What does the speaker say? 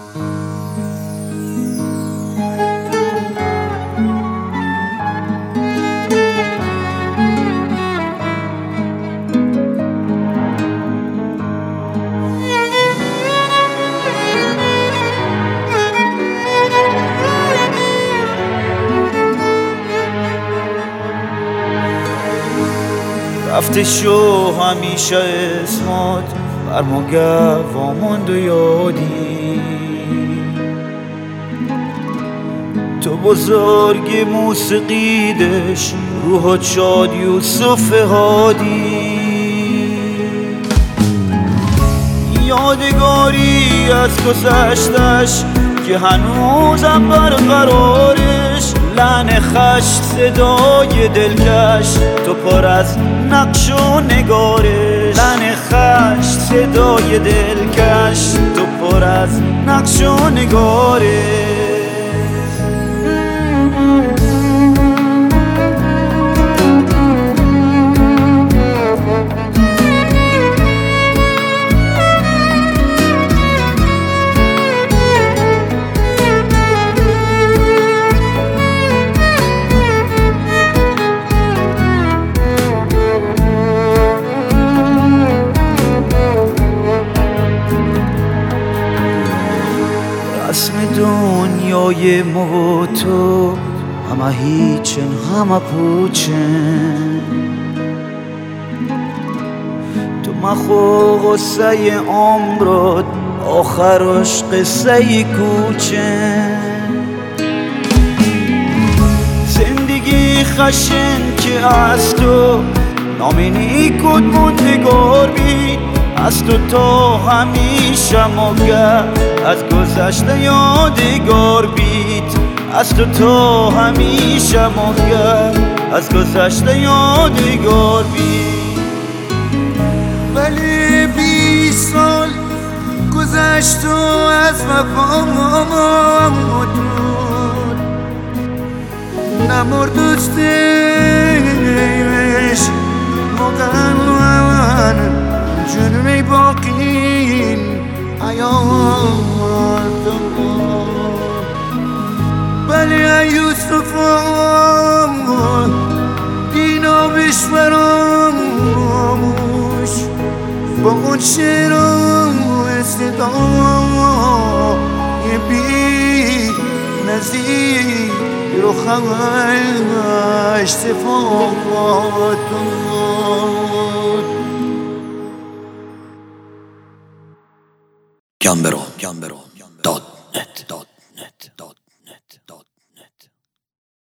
رفته شو همیشه اسمات بر ما گواماند و یادی، تو بزرگ موسیقیدش روحت شاد یوسف هادی. یادگاری از گذشتش که هنوزم برقرارش، لحن خشت صدای دلکش تو پر از نقش و نگارش، لحن خشت صدای دلکش تو پر از نقش و نگارش. رسم دنیای ما و تو همه هیچن همه پوچن، تو مخو غصه عمرت آخرش قصه کوچن. زندگی خشن که از تو نامی نیکود موندگار بید، از تو تا همیشه مگر از گذشته یادگار بید، از تو تا همیشه مگر از گذشته یادگار بید. ولی 20 سال گذشت و از وفا نمرد دوستش مقنن جنوی باقین حیات ولی یوسف دینا بشوراموش با اون شعر و صدای بی نظیر رو خواهش صفات Gambero.net